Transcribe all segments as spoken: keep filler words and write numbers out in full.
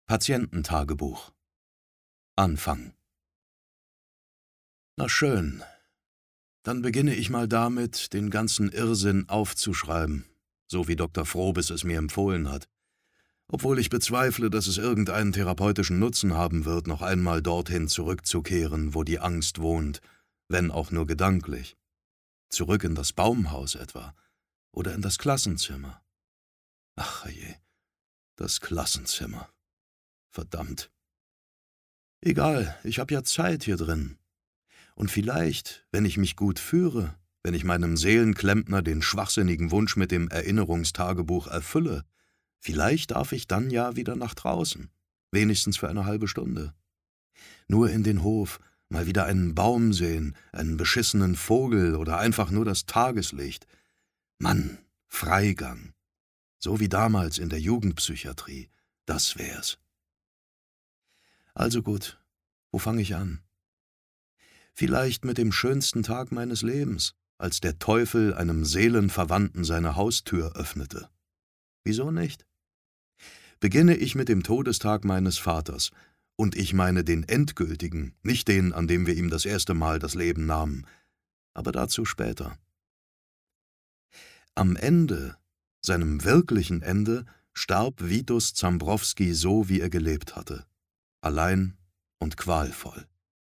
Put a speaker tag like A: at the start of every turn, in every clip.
A: Patiententagebuch. Anfang. Na schön, dann beginne ich mal damit, den ganzen Irrsinn aufzuschreiben, so wie Doktor Frobes es mir empfohlen hat, obwohl ich bezweifle, dass es irgendeinen therapeutischen Nutzen haben wird, noch einmal dorthin zurückzukehren, wo die Angst wohnt, wenn auch nur gedanklich. Zurück in das Baumhaus etwa oder in das Klassenzimmer. Ach je, das Klassenzimmer. Verdammt. Egal, ich hab ja Zeit hier drin. Und vielleicht, wenn ich mich gut führe, wenn ich meinem Seelenklempner den schwachsinnigen Wunsch mit dem Erinnerungstagebuch erfülle, vielleicht darf ich dann ja wieder nach draußen, wenigstens für eine halbe Stunde. Nur in den Hof, mal wieder einen Baum sehen, einen beschissenen Vogel oder einfach nur das Tageslicht. Mann, Freigang. So wie damals in der Jugendpsychiatrie, das wär's. Also gut, wo fange ich an? Vielleicht mit dem schönsten Tag meines Lebens, als der Teufel einem Seelenverwandten seine Haustür öffnete. Wieso nicht? Beginne ich mit dem Todestag meines Vaters, und ich meine den endgültigen, nicht den, an dem wir ihm das erste Mal das Leben nahmen, aber dazu später. Am Ende, seinem wirklichen Ende, starb Vitus Zambrowski so, wie er gelebt hatte. Allein und qualvoll.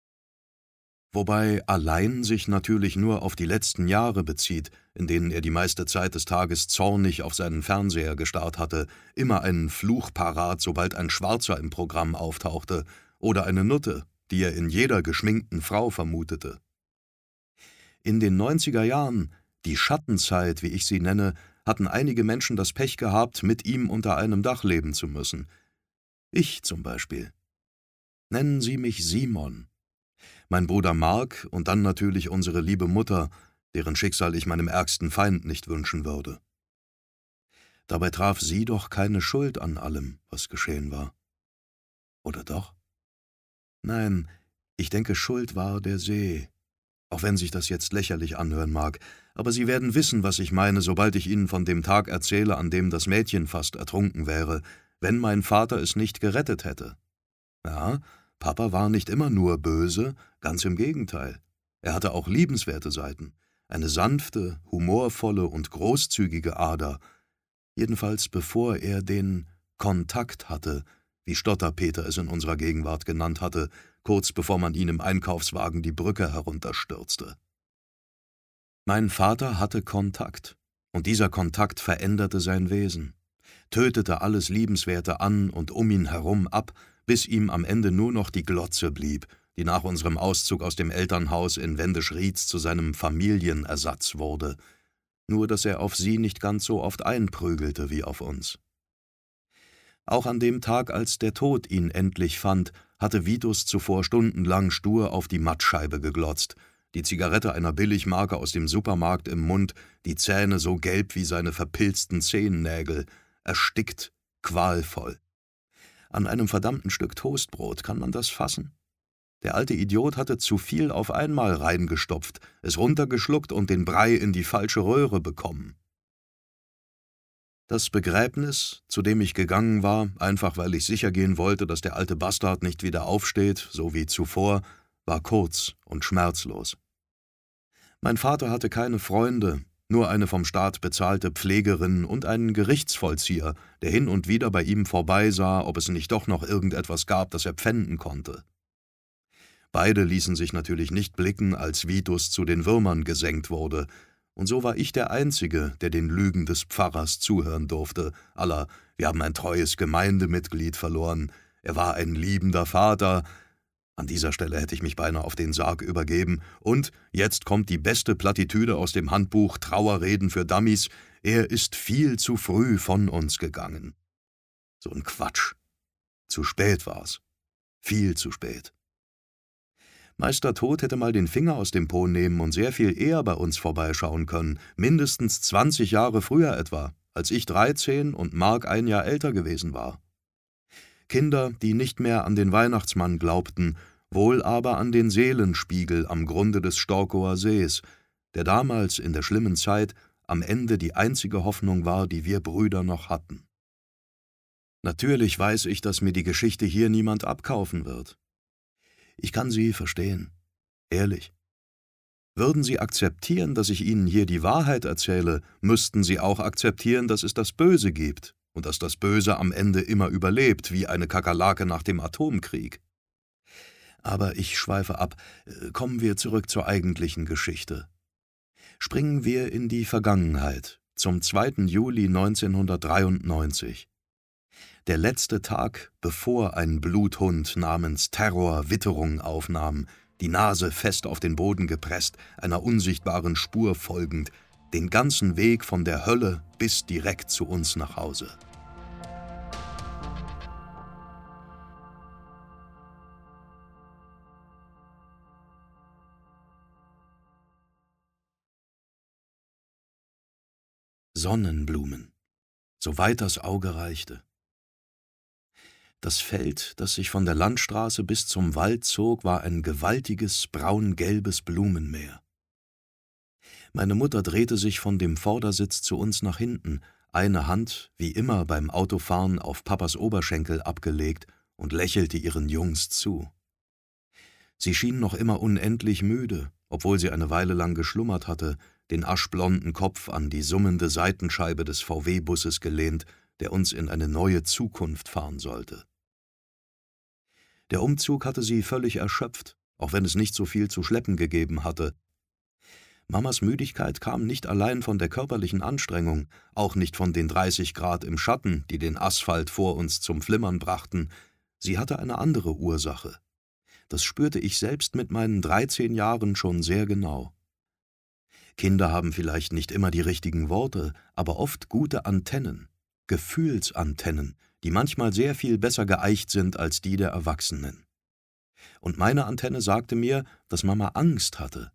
A: Wobei allein sich natürlich nur auf die letzten Jahre bezieht, in denen er die meiste Zeit des Tages zornig auf seinen Fernseher gestarrt hatte, immer einen Fluch parat, sobald ein Schwarzer im Programm auftauchte, oder eine Nutte, die er in jeder geschminkten Frau vermutete. In den neunziger Jahren, die Schattenzeit, wie ich sie nenne, hatten einige Menschen das Pech gehabt, mit ihm unter einem Dach leben zu müssen. Ich zum Beispiel. Nennen Sie mich Simon. Mein Bruder Mark und dann natürlich unsere liebe Mutter, deren Schicksal ich meinem ärgsten Feind nicht wünschen würde. Dabei traf sie doch keine Schuld an allem, was geschehen war. Oder doch? Nein, ich denke, Schuld war der See. Auch wenn sich das jetzt lächerlich anhören mag, aber Sie werden wissen, was ich meine, sobald ich Ihnen von dem Tag erzähle, an dem das Mädchen fast ertrunken wäre, wenn mein Vater es nicht gerettet hätte. Ja, Papa war nicht immer nur böse, ganz im Gegenteil. Er hatte auch liebenswerte Seiten, eine sanfte, humorvolle und großzügige Ader, jedenfalls bevor er den Kontakt hatte, wie Stotterpeter es in unserer Gegenwart genannt hatte, kurz bevor man ihn im Einkaufswagen die Brücke herunterstürzte. Mein Vater hatte Kontakt, und dieser Kontakt veränderte sein Wesen, tötete alles Liebenswerte an und um ihn herum ab, bis ihm am Ende nur noch die Glotze blieb, die nach unserem Auszug aus dem Elternhaus in Wendisch-Rietz zu seinem Familienersatz wurde, nur dass er auf sie nicht ganz so oft einprügelte wie auf uns. Auch an dem Tag, als der Tod ihn endlich fand, hatte Vitus zuvor stundenlang stur auf die Mattscheibe geglotzt, die Zigarette einer Billigmarke aus dem Supermarkt im Mund, die Zähne so gelb wie seine verpilzten Zehennägel, erstickt, qualvoll. An einem verdammten Stück Toastbrot, kann man das fassen? Der alte Idiot hatte zu viel auf einmal reingestopft, es runtergeschluckt und den Brei in die falsche Röhre bekommen. Das Begräbnis, zu dem ich gegangen war, einfach weil ich sicher gehen wollte, dass der alte Bastard nicht wieder aufsteht, so wie zuvor, war kurz und schmerzlos. Mein Vater hatte keine Freunde, nur eine vom Staat bezahlte Pflegerin und einen Gerichtsvollzieher, der hin und wieder bei ihm vorbeisah, ob es nicht doch noch irgendetwas gab, das er pfänden konnte. Beide ließen sich natürlich nicht blicken, als Vitus zu den Würmern gesenkt wurde, und so war ich der Einzige, der den Lügen des Pfarrers zuhören durfte, à la, wir haben ein treues Gemeindemitglied verloren, er war ein liebender Vater. An dieser Stelle hätte ich mich beinahe auf den Sarg übergeben. Und jetzt kommt die beste Plattitüde aus dem Handbuch Trauerreden für Dummies: Er ist viel zu früh von uns gegangen. So ein Quatsch. Zu spät war's. Viel zu spät. Meister Tod hätte mal den Finger aus dem Po nehmen und sehr viel eher bei uns vorbeischauen können, mindestens zwanzig Jahre früher etwa, als ich dreizehn und Mark ein Jahr älter gewesen war. Kinder, die nicht mehr an den Weihnachtsmann glaubten, wohl aber an den Seelenspiegel am Grunde des Storkower Sees, der damals in der schlimmen Zeit am Ende die einzige Hoffnung war, die wir Brüder noch hatten. Natürlich weiß ich, dass mir die Geschichte hier niemand abkaufen wird. Ich kann Sie verstehen. Ehrlich. Würden Sie akzeptieren, dass ich Ihnen hier die Wahrheit erzähle, müssten Sie auch akzeptieren, dass es das Böse gibt und dass das Böse am Ende immer überlebt, wie eine Kakerlake nach dem Atomkrieg. Aber ich schweife ab. Kommen wir zurück zur eigentlichen Geschichte. Springen wir in die Vergangenheit, zum zweiten Juli neunzehnhundertdreiundneunzig. Der letzte Tag, bevor ein Bluthund namens Terror Witterung aufnahm, die Nase fest auf den Boden gepresst, einer unsichtbaren Spur folgend, den ganzen Weg von der Hölle bis direkt zu uns nach Hause. Sonnenblumen, soweit das Auge reichte. Das Feld, das sich von der Landstraße bis zum Wald zog, war ein gewaltiges, braun-gelbes Blumenmeer. Meine Mutter drehte sich von dem Vordersitz zu uns nach hinten, eine Hand, wie immer beim Autofahren, auf Papas Oberschenkel abgelegt und lächelte ihren Jungs zu. Sie schien noch immer unendlich müde, obwohl sie eine Weile lang geschlummert hatte, den aschblonden Kopf an die summende Seitenscheibe des V W-Busses gelehnt, der uns in eine neue Zukunft fahren sollte. Der Umzug hatte sie völlig erschöpft, auch wenn es nicht so viel zu schleppen gegeben hatte. Mamas Müdigkeit kam nicht allein von der körperlichen Anstrengung, auch nicht von den dreißig Grad im Schatten, die den Asphalt vor uns zum Flimmern brachten. Sie hatte eine andere Ursache. Das spürte ich selbst mit meinen dreizehn Jahren schon sehr genau. Kinder haben vielleicht nicht immer die richtigen Worte, aber oft gute Antennen, Gefühlsantennen, die manchmal sehr viel besser geeicht sind als die der Erwachsenen. Und meine Antenne sagte mir, dass Mama Angst hatte.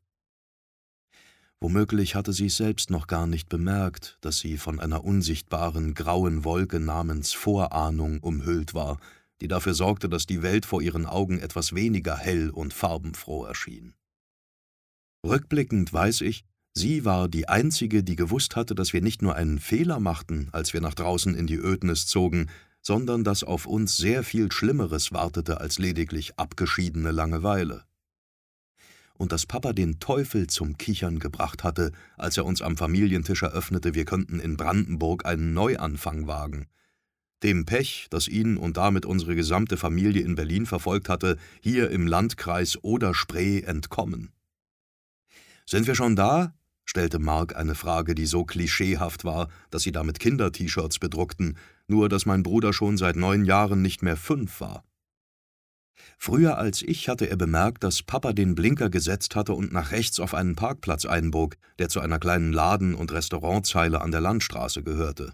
A: Womöglich hatte sie es selbst noch gar nicht bemerkt, dass sie von einer unsichtbaren grauen Wolke namens Vorahnung umhüllt war, die dafür sorgte, dass die Welt vor ihren Augen etwas weniger hell und farbenfroh erschien. Rückblickend weiß ich, sie war die Einzige, die gewusst hatte, dass wir nicht nur einen Fehler machten, als wir nach draußen in die Ödnis zogen, sondern dass auf uns sehr viel Schlimmeres wartete als lediglich abgeschiedene Langeweile. Und dass Papa den Teufel zum Kichern gebracht hatte, als er uns am Familientisch eröffnete, wir könnten in Brandenburg einen Neuanfang wagen. Dem Pech, das ihn und damit unsere gesamte Familie in Berlin verfolgt hatte, hier im Landkreis Oder-Spree entkommen. »Sind wir schon da?« stellte Mark eine Frage, die so klischeehaft war, dass sie damit Kinder-T-Shirts bedruckten, nur dass mein Bruder schon seit neun Jahren nicht mehr fünf war. Früher als ich hatte er bemerkt, dass Papa den Blinker gesetzt hatte und nach rechts auf einen Parkplatz einbog, der zu einer kleinen Laden- und Restaurantzeile an der Landstraße gehörte.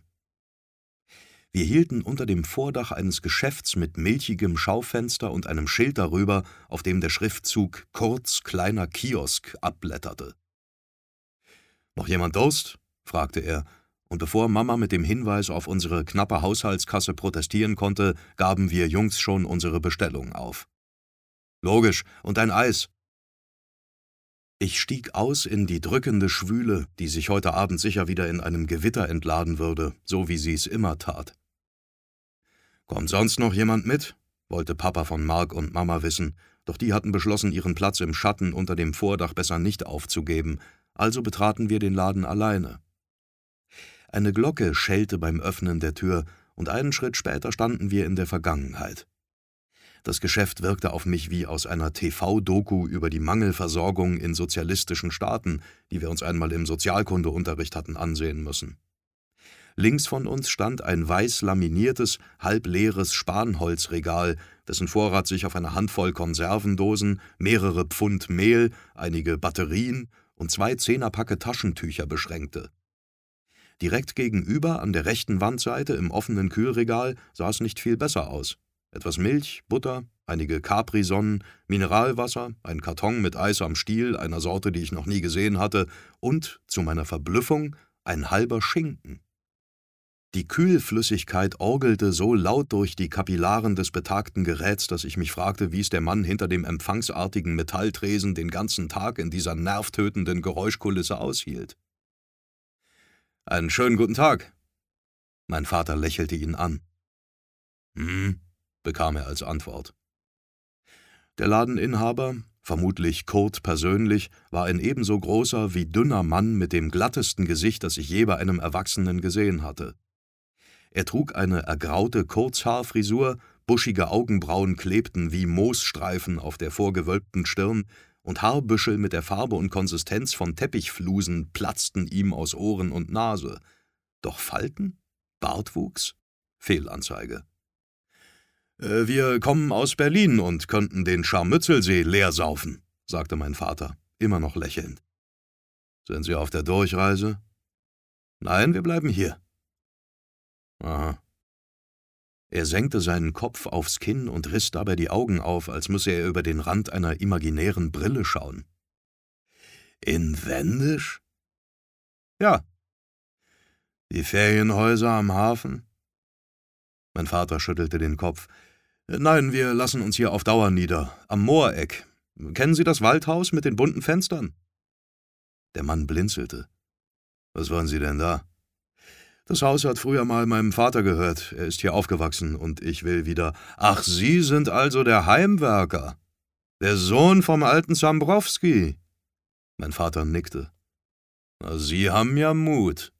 A: Wir hielten unter dem Vordach eines Geschäfts mit milchigem Schaufenster und einem Schild darüber, auf dem der Schriftzug »Kurz kleiner Kiosk« abblätterte. »Noch jemand Durst?« fragte er, und bevor Mama mit dem Hinweis auf unsere knappe Haushaltskasse protestieren konnte, gaben wir Jungs schon unsere Bestellung auf. »Logisch, und ein Eis.« Ich stieg aus in die drückende Schwüle, die sich heute Abend sicher wieder in einem Gewitter entladen würde, so wie sie es immer tat. »Kommt sonst noch jemand mit?« wollte Papa von Mark und Mama wissen, doch die hatten beschlossen, ihren Platz im Schatten unter dem Vordach besser nicht aufzugeben, also betraten wir den Laden alleine. Eine Glocke schellte beim Öffnen der Tür, und einen Schritt später standen wir in der Vergangenheit. Das Geschäft wirkte auf mich wie aus einer T V-Doku über die Mangelversorgung in sozialistischen Staaten, die wir uns einmal im Sozialkundeunterricht hatten ansehen müssen. Links von uns stand ein weiß laminiertes, halbleeres Spanholzregal, dessen Vorrat sich auf eine Handvoll Konservendosen, mehrere Pfund Mehl, einige Batterien und zwei Zehnerpacke Taschentücher beschränkte. Direkt gegenüber, an der rechten Wandseite im offenen Kühlregal, sah es nicht viel besser aus. Etwas Milch, Butter, einige Capri-Sonnen, Mineralwasser, ein Karton mit Eis am Stiel, einer Sorte, die ich noch nie gesehen hatte, und, zu meiner Verblüffung, ein halber Schinken. Die Kühlflüssigkeit orgelte so laut durch die Kapillaren des betagten Geräts, dass ich mich fragte, wie es der Mann hinter dem empfangsartigen Metalltresen den ganzen Tag in dieser nervtötenden Geräuschkulisse aushielt. »Einen schönen guten Tag.« Mein Vater lächelte ihn an. »Hm«, bekam er als Antwort. Der Ladeninhaber, vermutlich Kurt persönlich, war ein ebenso großer wie dünner Mann mit dem glattesten Gesicht, das ich je bei einem Erwachsenen gesehen hatte. Er trug eine ergraute Kurzhaarfrisur, buschige Augenbrauen klebten wie Moosstreifen auf der vorgewölbten Stirn, und Haarbüschel mit der Farbe und Konsistenz von Teppichflusen platzten ihm aus Ohren und Nase. Doch Falten? Bartwuchs? Fehlanzeige. Äh, »Wir kommen aus Berlin und könnten den Scharmützelsee leer saufen«, sagte mein Vater, immer noch lächelnd. »Sind Sie auf der Durchreise?« »Nein, wir bleiben hier.« »Aha.« Er senkte seinen Kopf aufs Kinn und riss dabei die Augen auf, als müsse er über den Rand einer imaginären Brille schauen. »In Wendisch?« »Ja.« »Die Ferienhäuser am Hafen?« Mein Vater schüttelte den Kopf. »Nein, wir lassen uns hier auf Dauer nieder, am Mooreck. Kennen Sie das Waldhaus mit den bunten Fenstern?« Der Mann blinzelte. »Was wollen Sie denn da?« »Das Haus hat früher mal meinem Vater gehört. Er ist hier aufgewachsen und ich will wieder...« »Ach, Sie sind also der Heimwerker, der Sohn vom alten Zambrowski.« Mein Vater nickte. »Na, Sie haben ja Mut.«